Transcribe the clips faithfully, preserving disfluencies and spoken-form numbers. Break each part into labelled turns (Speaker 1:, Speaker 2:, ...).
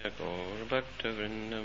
Speaker 1: Gaur Bhakta Vrindam.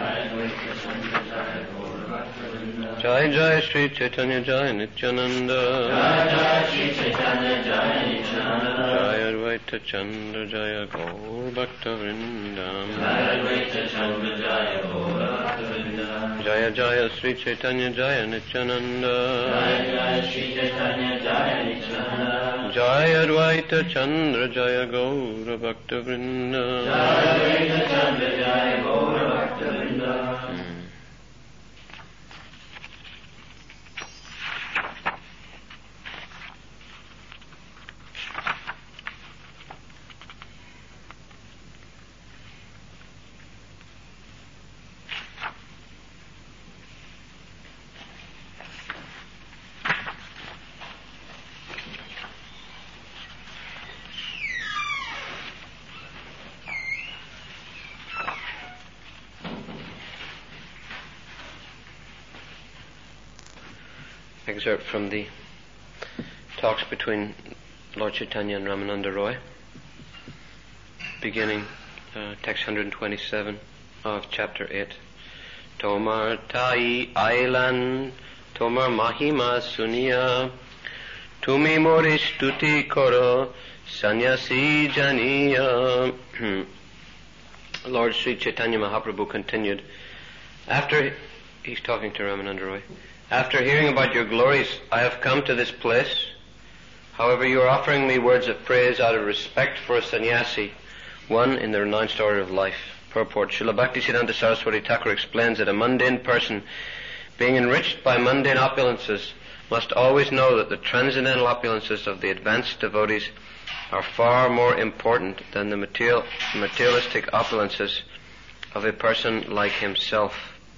Speaker 1: Jai Jai Sri Chaitanya Jai Nityananda.
Speaker 2: Jai Jai Sri Chaitanya Jai Nityananda.
Speaker 1: Jai Advaita Chandra Jaya Gaur Bhakta Vrindam.
Speaker 2: Jai Advaita Chandra Jaya Gaur Bhakta Vrindam.
Speaker 1: Jaya Jaya Sri Chaitanya Jaya Nityananda.
Speaker 2: Jai Jai Sri Chaitanya Jaya Nityananda.
Speaker 1: Jai Advaita Chandra Jaya Gaur Bhakta Vrindam.
Speaker 2: Jai Advaita Chandra Jaya Gaur Bhakta Vrindam.
Speaker 1: Excerpt from the talks between Lord Chaitanya and Ramananda Roy, beginning uh, text one hundred twenty-seven of chapter eight. Tomar tai ailan, tomar mahima sunia, tumi mori stuti koro, sannyasi janiya. Lord Sri Chaitanya Mahaprabhu continued, after, he's talking to Ramananda Roy, after hearing about your glories, I have come to this place. However, you are offering me words of praise out of respect for a sannyasi, one in the renounced order of life. Purport. Srila Bhaktisiddhanta Saraswati Thakur explains that a mundane person, being enriched by mundane opulences, must always know that the transcendental opulences of the advanced devotees are far more important than the material, materialistic opulences of a person like himself.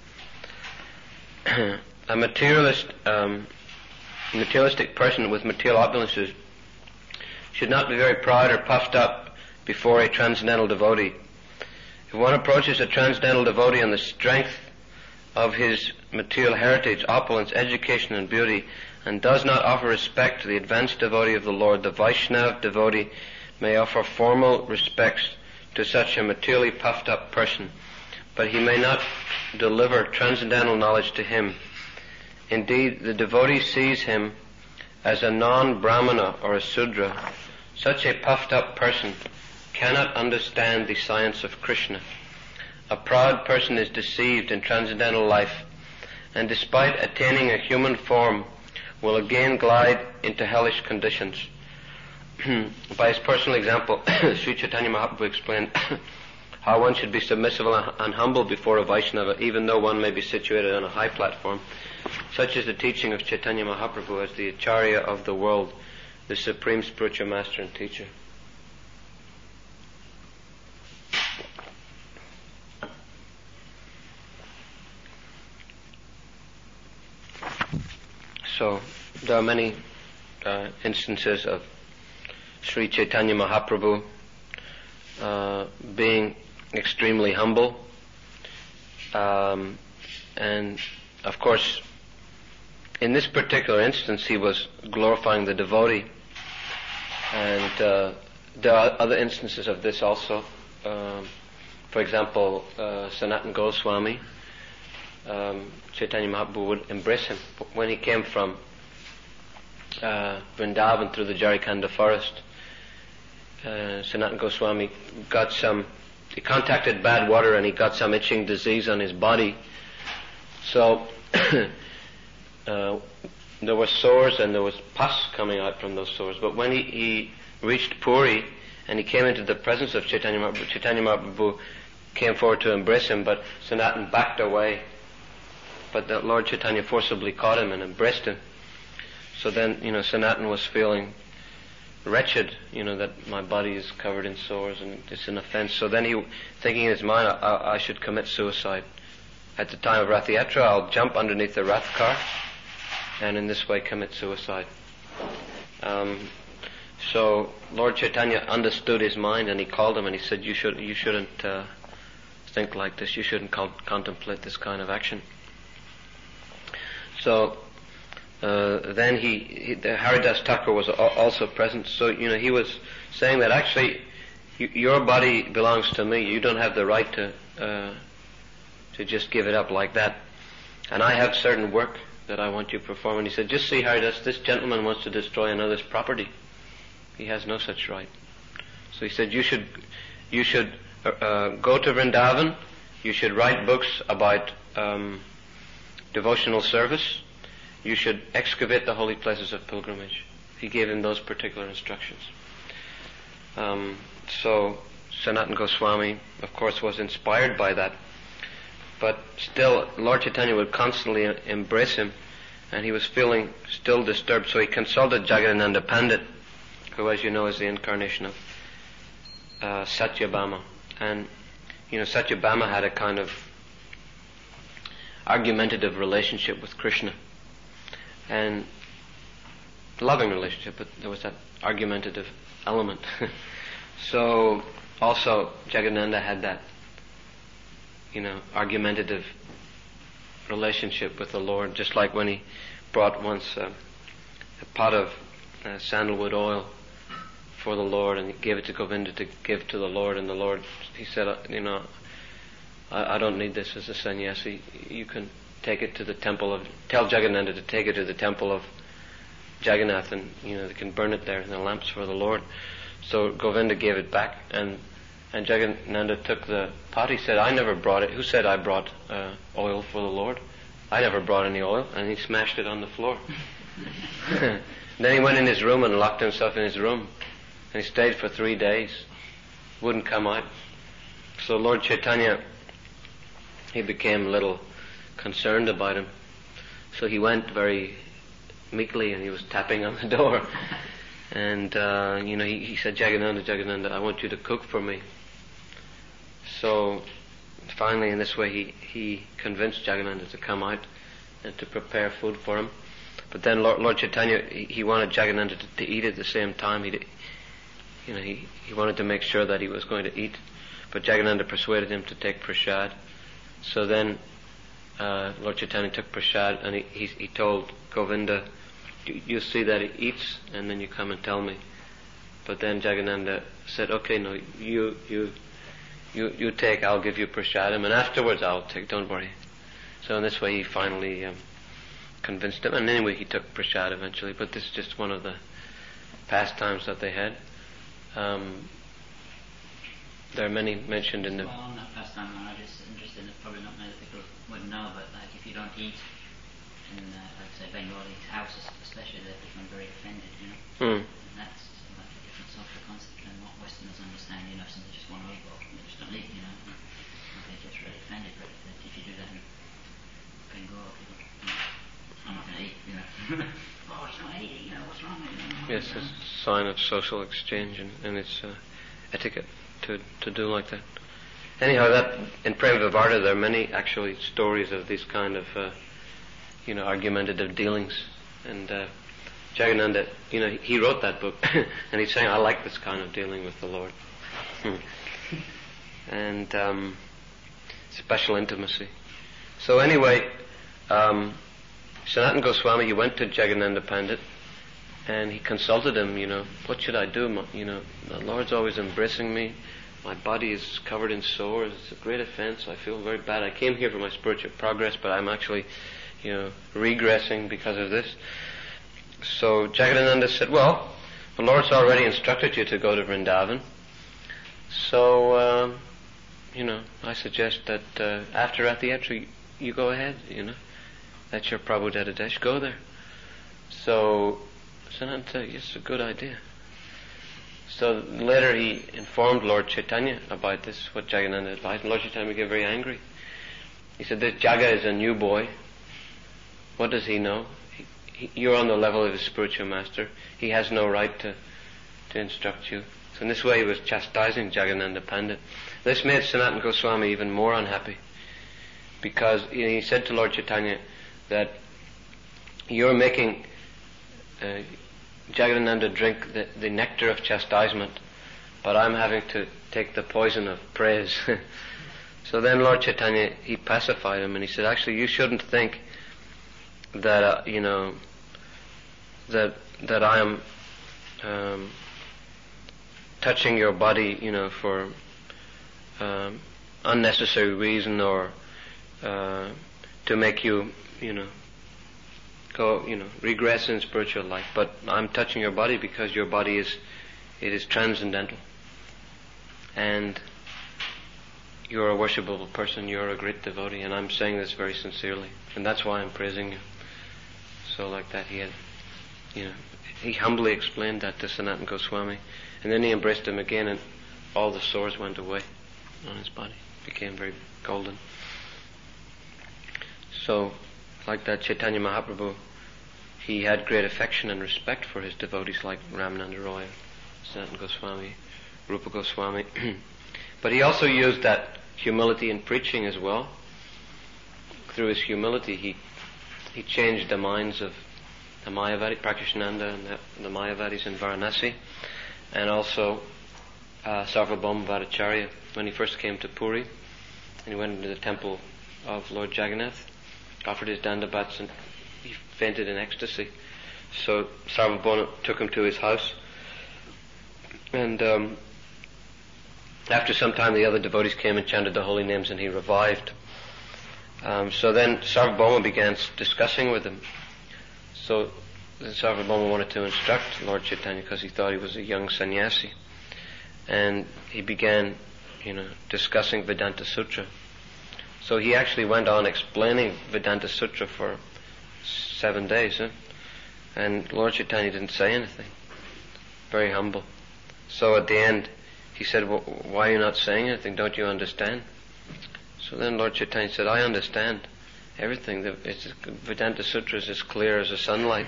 Speaker 1: A materialist, um, materialistic person with material opulences should not be very proud or puffed up before a transcendental devotee. If one approaches a transcendental devotee on the strength of his material heritage, opulence, education and beauty, and does not offer respect to the advanced devotee of the Lord, the Vaishnava devotee may offer formal respects to such a materially puffed up person, but he may not deliver transcendental knowledge to him. Indeed, the devotee sees him as a non-Brahmana or a Sudra. Such a puffed up person cannot understand the science of Krishna. A proud person is deceived in transcendental life, and despite attaining a human form, will again glide into hellish conditions. By his personal example, Sri Chaitanya Mahaprabhu explained how one should be submissive and humble before a Vaishnava, even though one may be situated on a high platform. Such is the teaching of Chaitanya Mahaprabhu as the Acharya of the world, the supreme spiritual master and teacher. So, there are many uh, instances of Sri Chaitanya Mahaprabhu uh, being extremely humble, um, and of course, in this particular instance, he was glorifying the devotee, and uh, there are other instances of this also. Um, for example, uh, Sanatana Goswami, um, Chaitanya Mahaprabhu would embrace him when he came from uh, Vrindavan through the Jarikanda forest. Uh, Sanatana Goswami got some, he contacted bad water and he got some itching disease on his body. So, uh, there were sores and there was pus coming out from those sores. But when he, he reached Puri and he came into the presence of Chaitanya Mahaprabhu, Chaitanya Mahaprabhu came forward to embrace him, but Sanatana backed away. But the Lord Chaitanya forcibly caught him and embraced him. So then, you know, Sanatana was feeling wretched, you know, that my body is covered in sores and it's an offense. So then he, thinking in his mind, I, I should commit suicide. At the time of Rath Yatra, I'll jump underneath the Rath car and in this way commit suicide. Um, so Lord Chaitanya understood his mind and he called him and he said, you should, you shouldn't uh, think like this. You shouldn't co- contemplate this kind of action. So uh, then he, he the Haridas Thakur was also present. So, you know, he was saying that actually you, your body belongs to me. You don't have the right to uh, to just give it up like that. And I have certain work that I want you to perform. And he said, just see how he does. This gentleman wants to destroy another's property. He has no such right. So he said, you should you should uh, go to Vrindavan. You should write books about um, devotional service. You should excavate the holy places of pilgrimage. He gave him those particular instructions. Um, so Sanatana Goswami, of course, was inspired by that. But still, Lord Chaitanya would constantly embrace him, and he was feeling still disturbed. So he consulted Jagadananda Pandit, who, as you know, is the incarnation of uh, Satyabhama. And, you know, Satyabhama had a kind of argumentative relationship with Krishna. And loving relationship, but there was that argumentative element. So also Jagadananda had that, you know, argumentative relationship with the Lord, just like when he brought once uh, a pot of uh, sandalwood oil for the Lord, and he gave it to Govinda to give to the Lord, and the Lord, he said, uh, you know, I, I don't need this as a sannyasi. You can take it to the temple of, tell Jagadananda to take it to the temple of Jagannath, and, you know, they can burn it there in the lamps for the Lord. So Govinda gave it back, and and Jagadananda took the pot. He said, I never brought it. Who said I brought uh, oil for the Lord? I never brought any oil. And he smashed it on the floor. Then he went in his room and locked himself in his room. And he stayed for three days. Wouldn't come out. So Lord Chaitanya, he became a little concerned about him. So he went very meekly and he was tapping on the door. And, uh, you know, he, he said, Jagadananda, Jagadananda, I want you to cook for me. So, finally, in this way, he, he convinced Jagadananda to come out and to prepare food for him. But then Lord, Lord Chaitanya, he, he wanted Jagadananda to, to eat at the same time. He, you know, he, he wanted to make sure that he was going to eat. But Jagadananda persuaded him to take prasad. So then, uh, Lord Chaitanya took prasad, and he, he, he told Govinda, You, you see that he eats, and then you come and tell me. But then Jagadananda said, okay, no, you you you you take, I'll give you prasadam, and afterwards I'll take, don't worry. So in this way he finally um, convinced him, and anyway he took prasad eventually, but this is just one of the pastimes that they had. Um, there are many mentioned in the...
Speaker 3: Well, on that pastime, I'm just interested in, probably not many people would know, but like if you don't eat in, uh, like say, Bengali houses especially, they become very offended, you know.
Speaker 1: Mm.
Speaker 3: And that's like a different social concept than what Westerners understand, you know, so they just want to eat, well, they just don't eat, you know. And they get really offended, but if you do that in Bengal, people, you know, I'm not going to eat, you know. Oh, he's not eating, you know, what's wrong with him?
Speaker 1: Yes, it's a sign of social exchange, and, and it's uh, etiquette to to do like that. Anyhow, that in Prema Vivarta there are many actually stories of these kind of uh, you know, argumentative dealings. And uh, Jagadananda, you know, he wrote that book, and he's saying, I like this kind of dealing with the Lord. And um, special intimacy. So anyway, um, Sanatana Goswami, he went to Jagadananda Pandit, and he consulted him, you know, what should I do? You know, the Lord's always embracing me. My body is covered in sores. It's a great offense. I feel very bad. I came here for my spiritual progress, but I'm actually, you know, regressing because of this. So Jagadananda said, well, the Lord's already instructed you to go to Vrindavan. So, um, you know, I suggest that uh, after Rathayatra, you, you go ahead, you know. That's your Prabhu Dedadesh, go there. So Sanatana said, yes, it's a good idea. So later he informed Lord Chaitanya about this, what Jagadananda advised, and Lord Chaitanya became very angry. He said, this Jaga is a new boy. What does he know? He, he, you're on the level of his spiritual master. He has no right to, to instruct you. So in this way he was chastising Jagadananda Pandit. This made Sanatana Goswami even more unhappy, because you know, he said to Lord Chaitanya that you're making uh, Jagadananda drink the, the nectar of chastisement, but I'm having to take the poison of praise. So then Lord Chaitanya, he pacified him, and he said, actually you shouldn't think that, uh, you know, that that I am um, touching your body, you know, for um, unnecessary reason or uh, to make you, you know, go, you know, regress in spiritual life. But I'm touching your body because your body is, it is transcendental. And you're a worshipable person, you're a great devotee, and I'm saying this very sincerely. And that's why I'm praising you. So like that he had, you know, he humbly explained that to Sanatana Goswami. And then he embraced him again and all the sores went away on his body. Became very golden. So, like that, Chaitanya Mahaprabhu, he had great affection and respect for his devotees like Ramananda Roy, Sanatana Goswami, Rupa Goswami. But he also used that humility in preaching as well. Through his humility, he he changed the minds of the Mayavadi, Prakashananda and the, the Mayavadis in Varanasi, and also uh, Sarvabhauma Bhattacharya when he first came to Puri, and he went into the temple of Lord Jagannath, offered his dandabats, and he fainted in ecstasy. So Sarvabhauma took him to his house, and um, after some time the other devotees came and chanted the holy names and he revived. Um, so then Sarvabhauma began discussing with him. So then Sarvabhauma wanted to instruct Lord Chaitanya because he thought he was a young sannyasi. And he began, you know, discussing Vedanta Sutra. So he actually went on explaining Vedanta Sutra for seven days. Huh? And Lord Chaitanya didn't say anything. Very humble. So at the end, he said, well, why are you not saying anything? Don't you understand? So then Lord Chaitanya said, I understand everything. The, it's, Vedanta Sutra is as clear as the sunlight.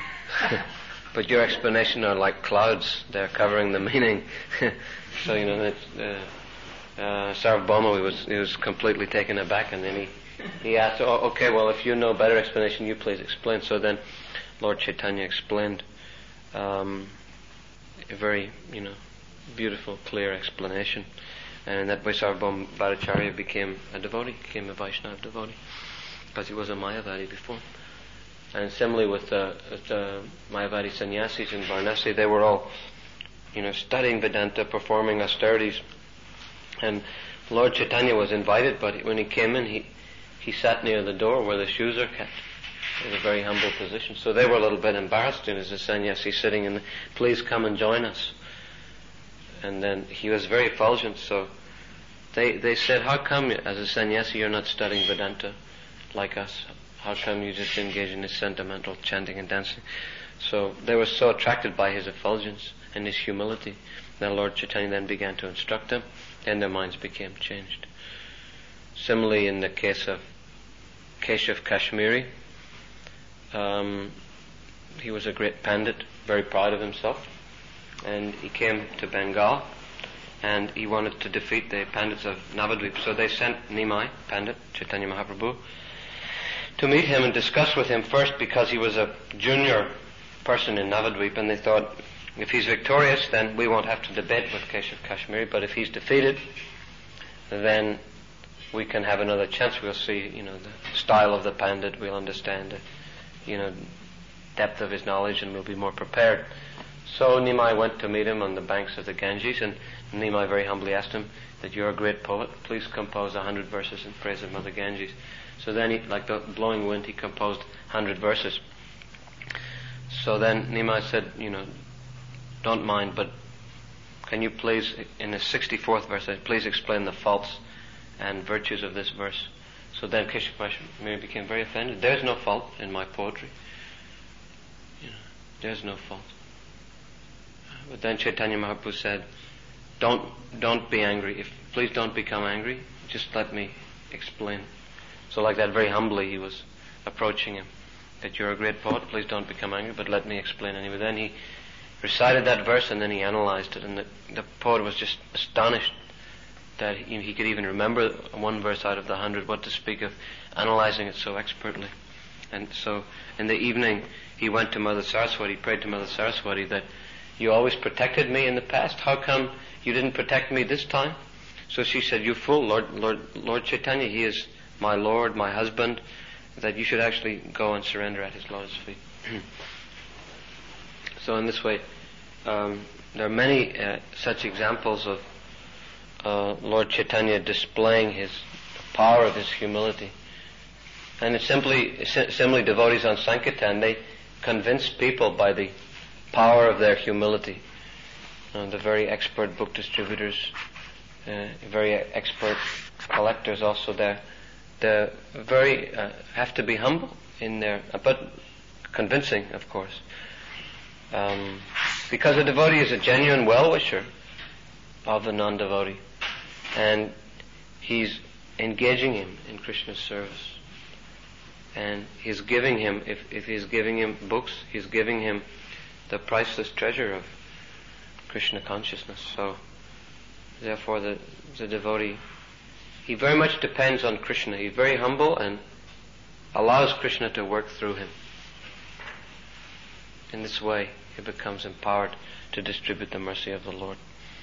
Speaker 1: But your explanation are like clouds. They're covering the meaning. So, you know, that, uh, uh, Sarvabhauma, he was, he was completely taken aback, and then he, he asked, oh, okay, well, if you know better explanation, you please explain. So then Lord Chaitanya explained um, a very, you know, beautiful, clear explanation. And in that way Sarvabhauma Bhattacharya became a devotee, became a Vaishnava devotee, because he was a Mayavadi before. And similarly with the, with the Mayavadi sannyasis in Varanasi, they were all, you know, studying Vedanta, performing austerities. And Lord Chaitanya was invited, but when he came in, he, he sat near the door where the shoes are kept. In a very humble position. So they were a little bit embarrassed, you know, as a sannyasi sitting in the, please come and join us. And then he was very effulgent, so they they said, how come as a sannyasi you're not studying Vedanta like us? How come you just engage in this sentimental chanting and dancing? So they were so attracted by his effulgence and his humility that Lord Chaitanya then began to instruct them, and their minds became changed. Similarly in the case of Keshav Kashmiri, um, he was a great pandit, very proud of himself, and he came to Bengal and he wanted to defeat the pandits of Navadvip. So they sent Nimai, Pandit, Chaitanya Mahaprabhu, to meet him and discuss with him first, because he was a junior person in Navadvip, and they thought, if he's victorious, then we won't have to debate with Keshav Kashmiri, but if he's defeated, then we can have another chance. We'll see, you know, the style of the pandit, we'll understand the, you know, depth of his knowledge, and we'll be more prepared. So Nimai went to meet him on the banks of the Ganges, and Nimai very humbly asked him that you're a great poet, please compose a hundred verses in praise of Mother Ganges. So then he, like the blowing wind, he composed hundred verses. So then Nimai said, you know, don't mind, but can you please, in the sixty-fourth verse, please explain the faults and virtues of this verse. So then Keshav Kashmiri became very offended. There's no fault in my poetry. You know, there's no fault. But then Chaitanya Mahaprabhu said, don't don't be angry. If please don't become angry. Just let me explain. So like that, very humbly he was approaching him. That you're a great poet, please don't become angry, but let me explain anyway. Then he recited that verse and then he analyzed it, and the, the poet was just astonished that he, he could even remember one verse out of the hundred, what to speak of analyzing it so expertly. And so in the evening he went to Mother Saraswati, prayed to Mother Saraswati that you always protected me in the past, how come you didn't protect me this time? So she said, you fool, Lord, Lord, Lord Chaitanya, he is my Lord, my husband, that you should actually go and surrender at his lotus feet. So in this way, um, there are many uh, such examples of uh, Lord Chaitanya displaying his the power of his humility. And it's simply, simply devotees on Sankirtan, they convince people by the power of their humility. Uh, the very expert book distributors, uh, very expert collectors also, they're, they're very, uh, have to be humble in their, uh, but convincing, of course. Um, because a devotee is a genuine well-wisher of the non-devotee, and he's engaging him in Krishna's service. And he's giving him, if, if he's giving him books, he's giving him the priceless treasure of Krishna consciousness. So, therefore the, the devotee, he very much depends on Krishna. He's very humble and allows Krishna to work through him. In this way, he becomes empowered to distribute the mercy of the Lord.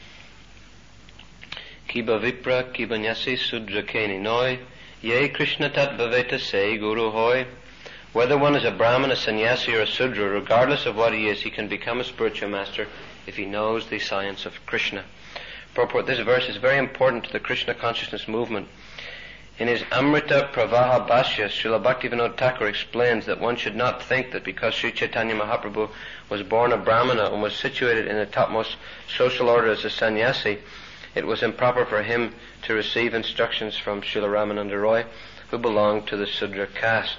Speaker 1: Kiba vipra, kiba nyasi sudra keni noi, ye Krishna tat bhaveta se guru hoy. Whether one is a Brahmin, a sannyasi, or a Sudra, regardless of what he is, he can become a spiritual master if he knows the science of Krishna. Purport, this verse is very important to the Krishna consciousness movement. In his Amrita Pravaha Bhashya, Srila Bhaktivinoda Thakur explains that one should not think that because Sri Chaitanya Mahaprabhu was born a Brahmana and was situated in the topmost social order as a sannyasi, it was improper for him to receive instructions from Srila Ramananda Roy, who belonged to the Sudra caste.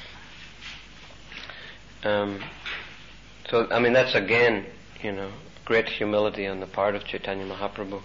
Speaker 1: Um, so, I mean, that's again, you know, great humility on the part of Chaitanya Mahaprabhu.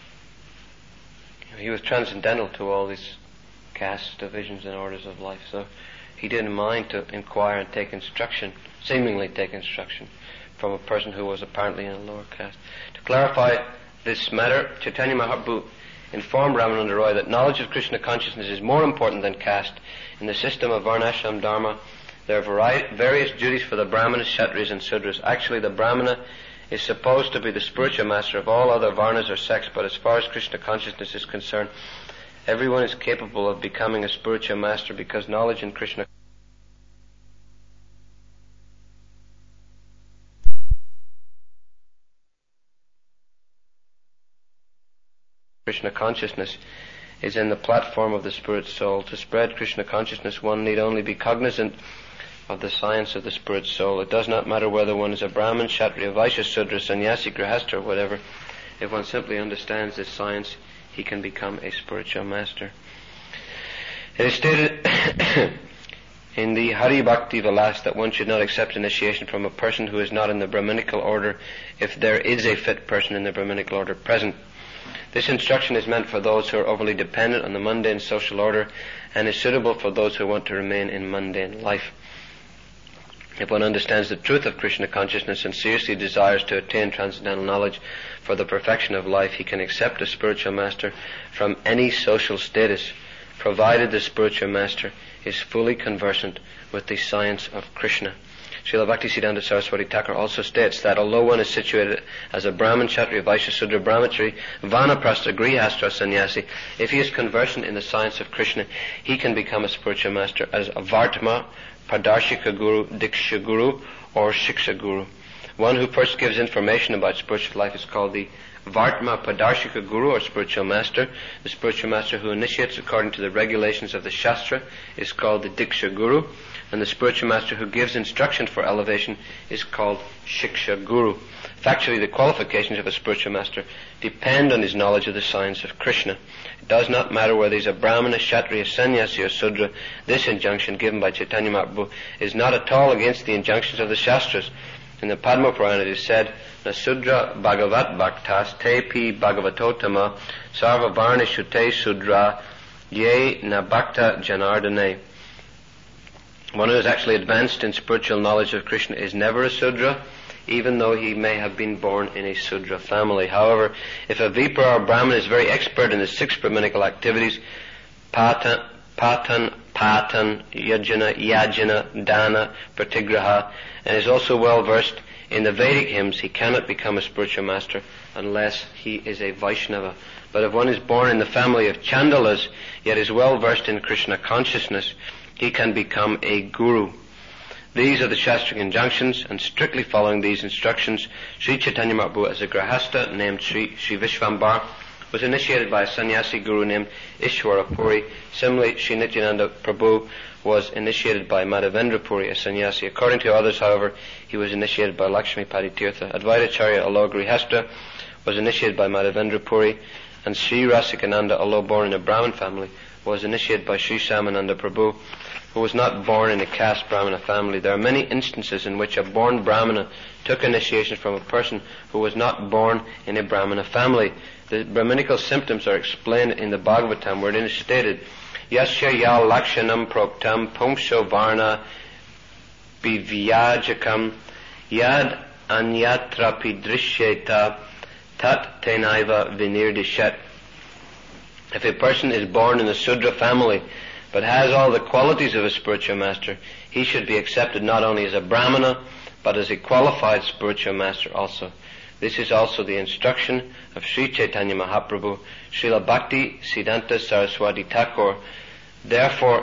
Speaker 1: He was transcendental to all these castes, divisions, and orders of life, so he didn't mind to inquire and take instruction, seemingly take instruction, from a person who was apparently in a lower caste. To clarify this matter, Chaitanya Mahaprabhu informed Ramananda Roy that knowledge of Krishna consciousness is more important than caste. In the system of Varnashram Dharma, there are vari- various duties for the Brahmanas, Kshatriyas, and Sudras. Actually, the Brahmana is supposed to be the spiritual master of all other Varnas or sects, but as far as Krishna consciousness is concerned, everyone is capable of becoming a spiritual master because knowledge in Krishna Krishna consciousness is in the platform of the spirit soul. To spread Krishna consciousness, one need only be cognizant of the science of the spirit soul. It does not matter whether one is a Brahmin, Kshatriya, Vaishya, Sudra, Sannyasi, Grihastha, or whatever. If one simply understands this science, he can become a spiritual master. It is stated in the Hari Bhakti Vilas that one should not accept initiation from a person who is not in the Brahminical order if there is a fit person in the Brahminical order present. This instruction is meant for those who are overly dependent on the mundane social order and is suitable for those who want to remain in mundane life. If one understands the truth of Krishna consciousness and seriously desires to attain transcendental knowledge for the perfection of life, he can accept a spiritual master from any social status, provided the spiritual master is fully conversant with the science of Krishna. Srila Bhaktisiddhanta Saraswati Thakur also states that although one is situated as a Brahmin, Kshatriya, Vaishya, Sudra, Brahmachari, Vanaprastha, Grihastha, Sannyasi, if he is conversant in the science of Krishna, he can become a spiritual master as a Vartma, Padarshika Guru, Diksha Guru, or Shiksha Guru. One who first gives information about spiritual life is called the Vartma Padarshika Guru, or spiritual master. The spiritual master who initiates according to the regulations of the Shastra is called the Diksha Guru, and the spiritual master who gives instruction for elevation is called Shiksha Guru. Factually, the qualifications of a spiritual master depend on his knowledge of the science of Krishna. It does not matter whether he's a Brahmana, Kshatriya, Sannyasi, or Sudra. This injunction given by Chaitanya Mahaprabhu is not at all against the injunctions of the Shastras. In the Padma Purana it is said, Na Sudra Bhagavat Bhaktas Te Pi Bhagavatotama Sarva Varna Shute Sudra Ye Na Bhakta Janardane. One who is actually advanced in spiritual knowledge of Krishna is never a Sudra, even though he may have been born in a Sudra family. However, if a Vipra or Brahmin is very expert in the six Brahminical activities, Patan, Patan, Patan, Yajana, Yajana, Dana, Pratigraha, and is also well versed in the Vedic hymns, he cannot become a spiritual master unless he is a Vaishnava. But if one is born in the family of Chandalas, yet is well versed in Krishna consciousness, he can become a Guru. These are the Shastric injunctions, and strictly following these instructions, Sri Chaitanya Mahaprabhu, as a grahasta named Sri, Sri Vishvambar, was initiated by a sannyasi guru named Ishwara Puri. Similarly, Sri Nityananda Prabhu was initiated by Madhavendra Puri, a sannyasi. According to others, however, he was initiated by Lakshmi Padi Tirtha. Advaitacharya, although grihasta, was initiated by Madhavendra Puri, and Sri Rasikananda, although born in a Brahmin family, was initiated by Sri Samananda Prabhu, who was not born in a caste Brahmana family. There are many instances in which a born Brahmana took initiation from a person who was not born in a Brahmana family. The Brahminical symptoms are explained in the Bhagavatam, where it is stated, Yasya ya lakshanam proktam pumsho varna bivyajakam yad anyatra pidrishyeta tat tenaiva vinirdishet. If a person is born in a Sudra family, but has all the qualities of a spiritual master, he should be accepted not only as a Brahmana, but as a qualified spiritual master also. This is also the instruction of Sri Chaitanya Mahaprabhu. Srila Bhakti Siddhanta Saraswati Thakur therefore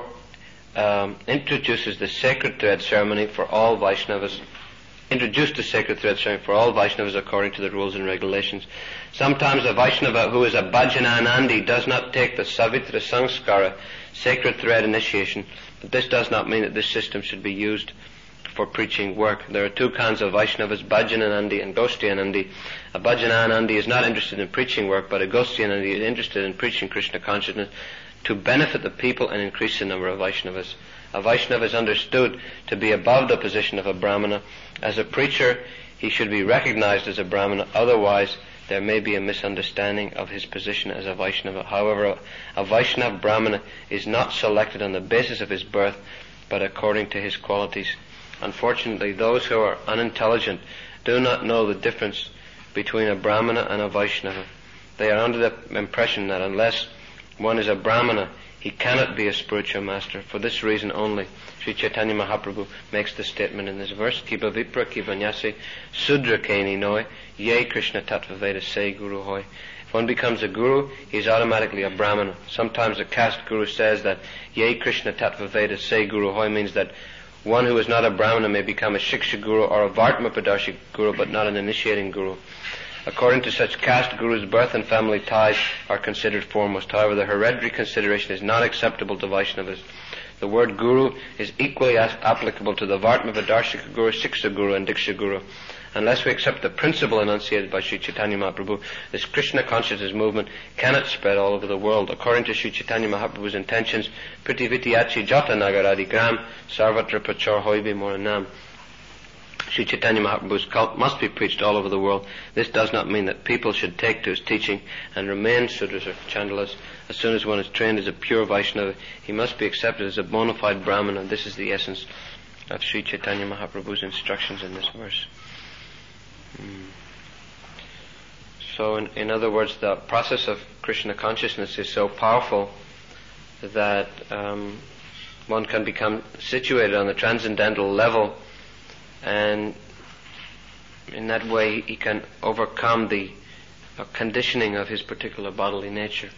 Speaker 1: um, introduces the sacred thread ceremony for all Vaishnavas, introduced the sacred thread ceremony for all Vaishnavas according to the rules and regulations. Sometimes a Vaishnava who is a Bhajananandi does not take the Savitra Sanskara, sacred thread initiation, but this does not mean that this system should be used for preaching work. There are two kinds of Vaishnavas, Bhajananandi and Gostianandi. A Bhajananandi is not interested in preaching work, but a Gostianandi is interested in preaching Krishna consciousness to benefit the people and increase the number of Vaishnavas. A Vaishnava is understood to be above the position of a Brahmana. As a preacher, he should be recognized as a Brahmana, otherwise there may be a misunderstanding of his position as a Vaishnava. However, a Vaishnava Brahmana is not selected on the basis of his birth, but according to his qualities. Unfortunately, those who are unintelligent do not know the difference between a Brahmana and a Vaishnava. They are under the impression that unless one is a Brahmana, he cannot be a spiritual master. For this reason only, Sri Chaitanya Mahaprabhu makes the statement in this verse, Kiba Vipra Kiba Nyase Sudra Keni Noi Ye Krishna Tattva Veda Se Guru Hoy. If one becomes a guru, he is automatically a Brahmana. Sometimes a caste guru says that Ye Krishna Tattva Veda Se Guru Hoy means that one who is not a Brahmana may become a Shiksha Guru or a Vartma Padarshik Guru, but not an initiating Guru. According to such caste gurus, birth and family ties are considered foremost. However, the hereditary consideration is not acceptable to Vaishnavas. The word Guru is equally as applicable to the Vartma Padarshik Guru, Shiksha Guru and Diksha Guru. Unless we accept the principle enunciated by Sri Chaitanya Mahaprabhu, this Krishna consciousness movement cannot spread all over the world. According to Sri Chaitanya Mahaprabhu's intentions, Pritivitiyachi Jata Nagaradi Gram Sarvatra Prachar Hoibi Moranam. Sri Chaitanya Mahaprabhu's cult must be preached all over the world. This does not mean that people should take to his teaching and remain Sudras or Chandalas. As soon as one is trained as a pure Vaishnava, he must be accepted as a bona fide Brahmana. This is the essence of Sri Chaitanya Mahaprabhu's instructions in this verse. Hmm. So in, in other words, the process of Krishna consciousness is so powerful that um, one can become situated on the transcendental level, and in that way he can overcome the uh, conditioning of his particular bodily nature.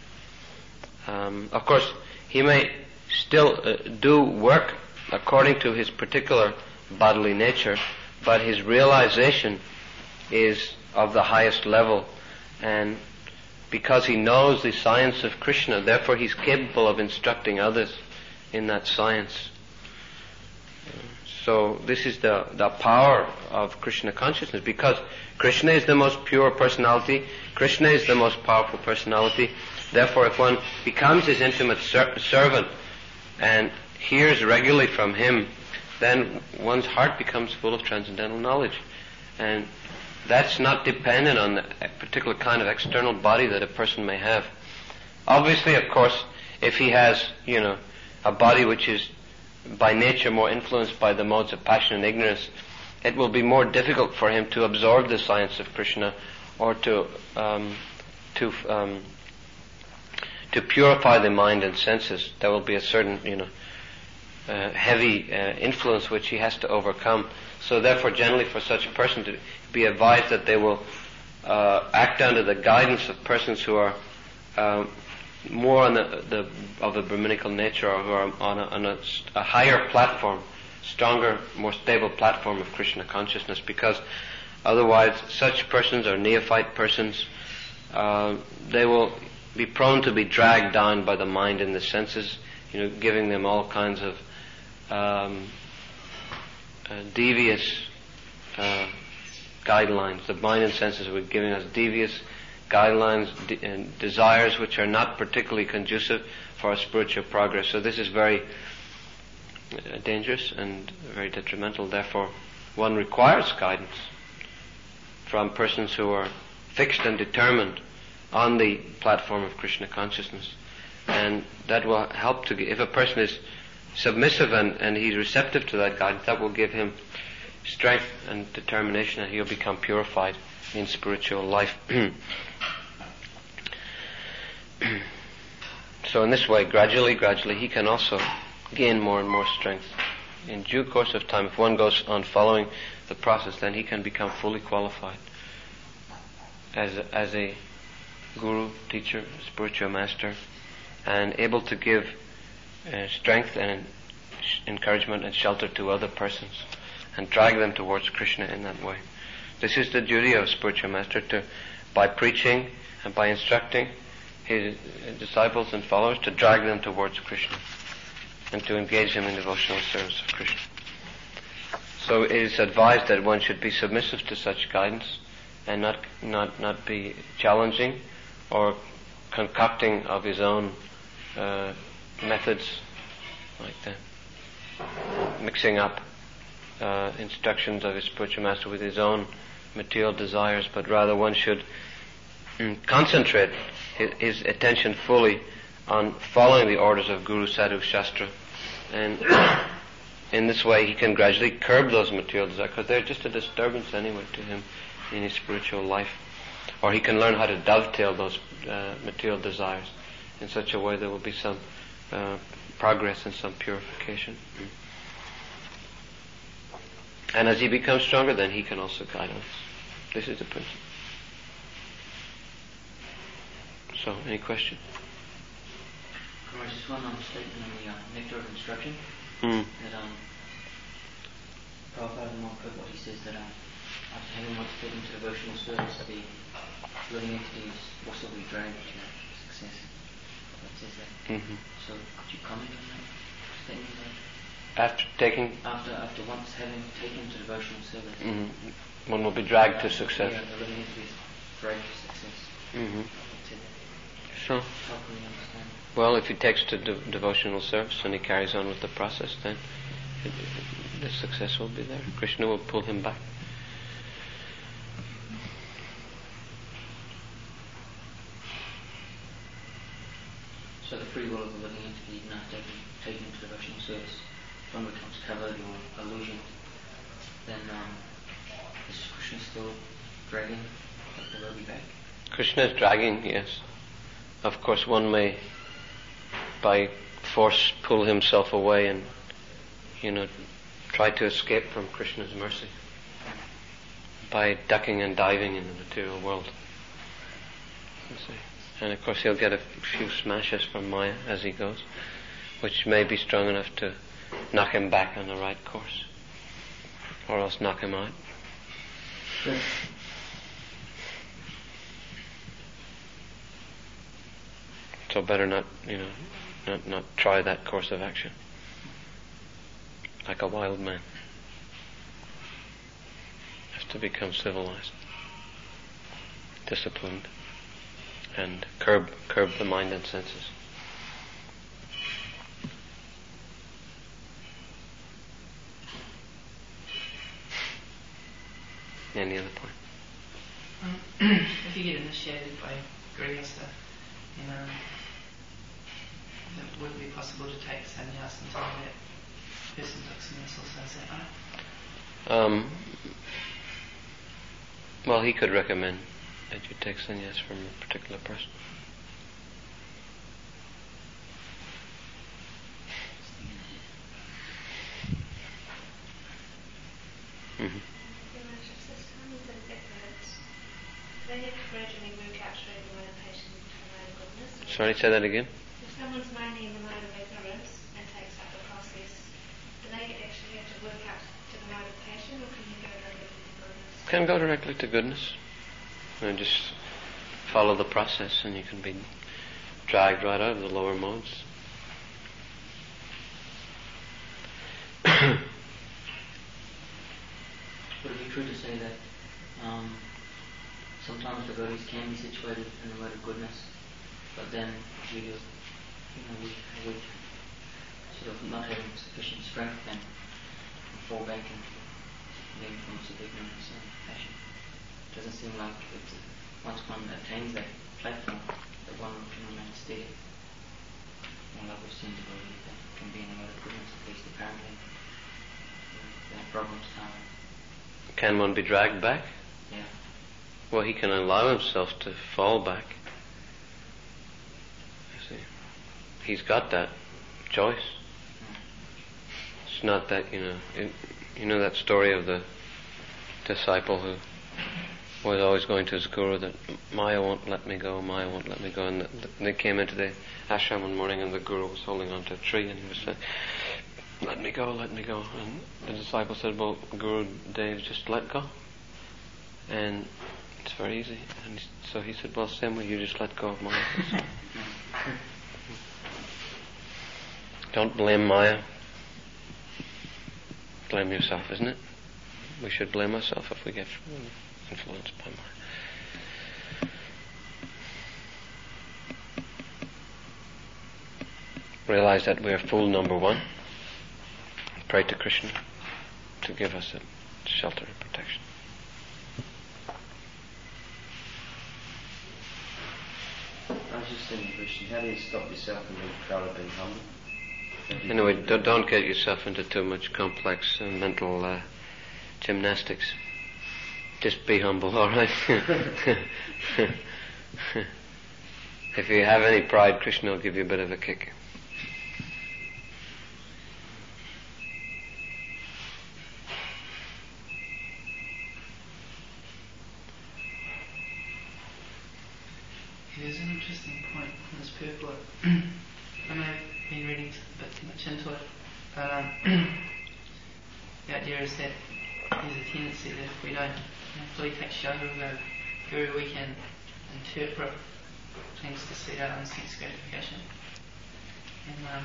Speaker 1: Um, of course, he may still uh, do work according to his particular bodily nature, but his realization is of the highest level, and because he knows the science of Krishna, therefore he's capable of instructing others in that science. So this is the, the power of Krishna consciousness, because Krishna is the most pure personality, Krishna is the most powerful personality. Therefore, if one becomes his intimate ser- servant and hears regularly from him, then one's heart becomes full of transcendental knowledge. And that's not dependent on the particular kind of external body that a person may have. Obviously, of course, if he has, you know, a body which is by nature more influenced by the modes of passion and ignorance, it will be more difficult for him to absorb the science of Krishna, or to um, to um, to purify the mind and senses. There will be a certain, you know, uh, heavy uh, influence which he has to overcome. So therefore, generally for such a person to be advised that they will uh, act under the guidance of persons who are um, more on the, the of the Brahminical nature, or who are on, a, on a, a higher platform, stronger, more stable platform of Krishna consciousness, because otherwise such persons or neophyte persons, uh, they will be prone to be dragged down by the mind and the senses, you know, giving them all kinds of um, uh, devious uh, guidelines. The mind and senses are giving us devious guidelines de- and desires which are not particularly conducive for our spiritual progress. So this is very uh, dangerous and very detrimental. Therefore, one requires guidance from persons who are fixed and determined on the platform of Krishna consciousness. And that will help to give, if a person is submissive and, and he's receptive to that guidance, that will give him strength and determination, and he'll become purified in spiritual life. So in this way, gradually, gradually, he can also gain more and more strength. In due course of time, if one goes on following the process, then he can become fully qualified as a, as a guru, teacher, spiritual master, and able to give uh, strength and encouragement and shelter to other persons and drag them towards Krishna in that way. This is the duty of a spiritual master, to, by preaching and by instructing his disciples and followers, to drag them towards Krishna and to engage them in devotional service of Krishna. So it is advised that one should be submissive to such guidance and not not not be challenging or concocting of his own uh, methods, like that, mixing up uh, instructions of his spiritual master with his own material desires, but rather one should mm, concentrate his, his attention fully on following the orders of Guru, Sadhu, Shastra, and in this way he can gradually curb those material desires, because they're just a disturbance anyway to him in his spiritual life. Or he can learn how to dovetail those uh, material desires in such a way there will be some uh, progress and some purification. And as he becomes stronger, then he can also guide us. This is the principle. So, any question?
Speaker 3: There's just one um, statement in the uh, Nectar of Instruction
Speaker 1: Mm.
Speaker 3: that um, Prabhupada in Prabhupada, he says that um, after having once taken to devotional service, the living entities also be dragged to success. It says that.
Speaker 1: Mm-hmm.
Speaker 3: So, could you comment on that statement?
Speaker 1: After taking,
Speaker 3: After after once having taken to devotional service,
Speaker 1: mm-hmm, one will be dragged to success.
Speaker 3: Yeah, the living entities dragged to success.
Speaker 1: Mm-hmm.
Speaker 3: That's it.
Speaker 1: So,
Speaker 3: How can we understand?
Speaker 1: well, if he takes to de- devotional service and he carries on with the process, then it, it, the success will be there. Krishna will pull him back.
Speaker 3: So the free will of the living entity, even after taking, taken into devotional service, if one becomes covered or illusioned, then um, is Krishna still dragging the devotee back?
Speaker 1: Krishna is dragging, yes. Of course, one may, by force, pull himself away and, you know, try to escape from Krishna's mercy by ducking and diving in the material world. You see. And of course he'll get a few smashes from Maya as he goes, which may be strong enough to knock him back on the right course, or else knock him out. So better not, you know, not, not try that course of action. Like a wild man. Has to become civilized, disciplined, and curb curb the mind and senses. Any other point?
Speaker 4: Um, if you get initiated by Grihastha, you know, it would be possible to take sannyas until that person took sannyas also, is that right?
Speaker 1: Um, well, he could recommend that you take sannyas from a particular person. Mm-hmm. Sorry, say that again.
Speaker 5: If someone's minding in the mode of ignorance and takes up a process, do they actually have to
Speaker 1: can go directly to goodness. And just follow the process and you can be dragged right out of the lower modes.
Speaker 3: Would it be true to say that um, sometimes the devotees can be situated in the mode of goodness, but then due to, you know, we, we sort of not having sufficient strength, then we fall back into the influence of ignorance and passion? It doesn't seem like it's, once one attains that platform, that one can remain steady. More like we've seen devotees that can be in the mode of goodness, at least apparently. They have problems time.
Speaker 1: Can one be dragged back?
Speaker 3: Yeah.
Speaker 1: Well, he can allow himself to fall back. You see, he's got that choice.
Speaker 3: Mm.
Speaker 1: It's not that, you know, it, you know that story of the disciple who was always going to his guru that Maya won't let me go, Maya won't let me go, and the, the, they came into the ashram one morning and the guru was holding onto a tree and he was saying, let me go, let me go. And the disciple said, well, Guru Dev, just let go. And it's very easy. And so he said, well, same way, you just let go of Maya. Don't blame Maya. Blame yourself, isn't it? We should blame ourselves if we get influenced by Maya. Realize that we are fool number one. Pray to Krishna to give us a shelter and protection.
Speaker 2: I was just thinking, Krishna, how do you stop yourself from being proud of being humble?
Speaker 1: Anyway, don't, don't get yourself into too much complex uh, mental uh, gymnastics. Just be humble, alright? If you have any pride, Krishna will give you a bit of a kick.
Speaker 4: There's an interesting point in this purport. I may have been reading a bit too much into it, but um, the idea is that there's a tendency that if we don't you know, fully take shelter of our guru, we can interpret things to suit our own sense gratification. And um,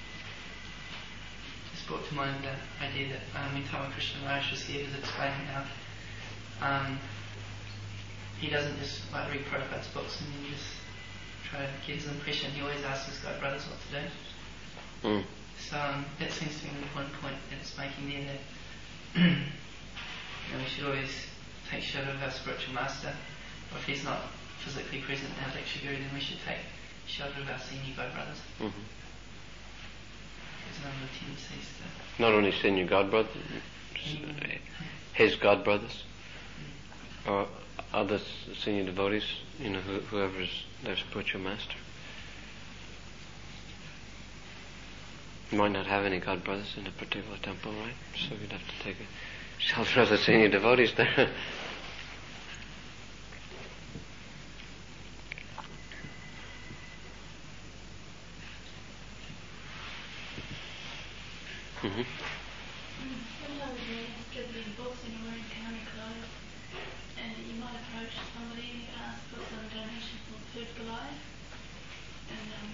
Speaker 4: just brought to mind the idea that um, when Tama Krishna Maharaj was here, he was explaining how um, he doesn't just like read Prabhupada's books and then just try to get his impression. He always asks his God brothers what to do.
Speaker 1: Mm.
Speaker 4: So um, that seems to be an important point that it's making there, that you know, we should always take shelter of our spiritual master. Or if he's not physically present in our lecture guru, then we should take shelter of our senior God brothers.
Speaker 1: Mm-hmm.
Speaker 4: There's a number of tendencies to...
Speaker 1: Not only senior God brothers, his God brothers, or other senior devotees, you know, who, whoever is their spiritual master. You might not have any God brothers in a particular temple, right? So you'd have to take a shelter of the senior devotees there. Mm-hmm.
Speaker 5: Sometimes you're distributing books and you're wearing county clothes, and you might approach somebody and you ask for some donation for Food for Life, and um,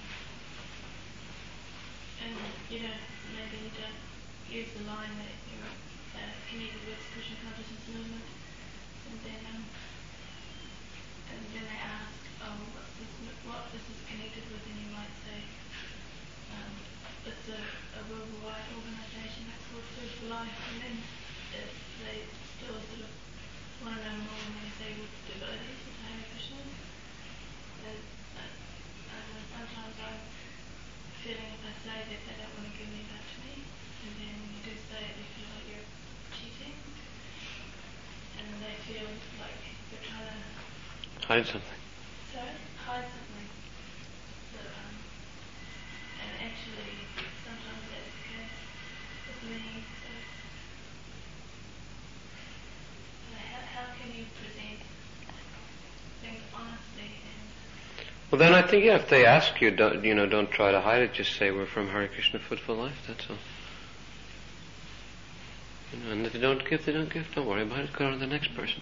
Speaker 5: and you don't, maybe you don't use the line that you're uh, connected with Krishna Consciousness Movement, and then um, and then they ask, oh, what's this, what this is connected with, and you might say, um, it's a, a worldwide organisation that's called Food for Life, and then if they still sort of want to know more, and they say, well, devotees with Hare Krishna, then uh, I don't know, sometimes I'm feeling if I say that they don't want to give me back to me, and then when you do say it, you feel like you're cheating, and they feel like you're trying to
Speaker 1: Hide something.
Speaker 5: sorry, hide something. So, um, and actually, sometimes that's the case with me. So, so how, how can you present things honestly and
Speaker 1: Well, then I think, yeah, if they ask you, don't, you know, don't try to hide it. Just say we're from Hare Krishna Food for Life. That's all. You know, and if they don't give, they don't give. Don't worry about it. Go on to the next person.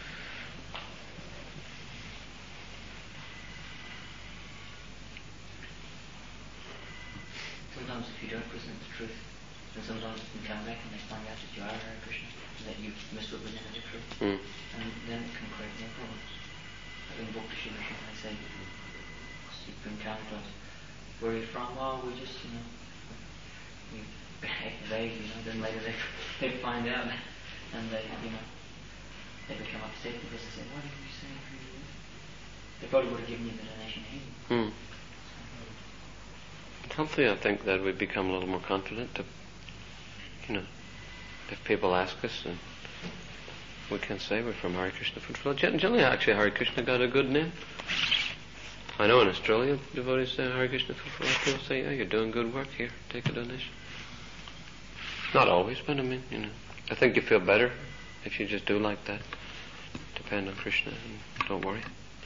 Speaker 3: Sometimes if you don't present the truth, then sometimes you can come back and they find out that you are Hare Krishna, that you've misrepresented the truth,
Speaker 1: Mm.
Speaker 3: and then it can create more problems. Like in Bhakti Shivasha, they say, you've been counted us. Where are you from? Oh, we just, you know, we act vague, you know, then later they, they find out, and they, you know, they become upset because they say, why didn't you say who you were? They probably would have given you the donation anyway.
Speaker 1: Mm. Hopefully, I think that we become a little more confident to, you know, if people ask us, and we can say we're from Hare Krishna Footfall. Generally, actually, Hare Krishna got a good name. I know in Australia, devotees say Hare Krishna Footfall. People say, yeah, you're doing good work here. Take a donation. Not always, but I mean, you know, I think you feel better if you just do like that. Depend on Krishna and don't worry.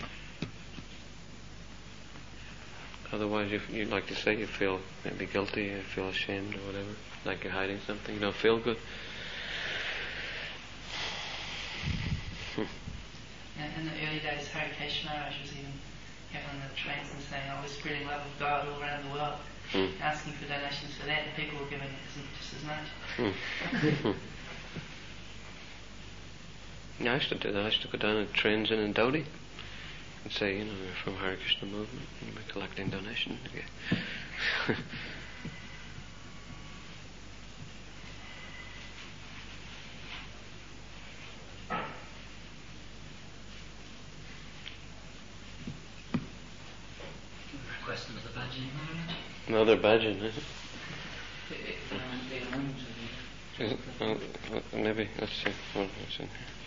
Speaker 1: Otherwise, you, you like to say, you feel maybe guilty, you feel ashamed or whatever, like you're hiding something. You don't feel good.
Speaker 4: And in the early days, Hare Krishna Maharaj was even getting on the trains and saying, "Oh, we're spreading love of God all around the world,"
Speaker 1: Mm.
Speaker 4: asking for donations for that, and people were giving just as much.
Speaker 1: Mm. Yeah, I used to do that. I used to go down to trains in Indodi and say, you know, we're from Hare Krishna movement and we're collecting donations. Okay.
Speaker 3: Request another bhajan, Maharaj?
Speaker 1: Another bhajan, eh?
Speaker 3: Uh, the arms of the-
Speaker 1: Is it? Oh, oh, maybe, let's see. What was in here?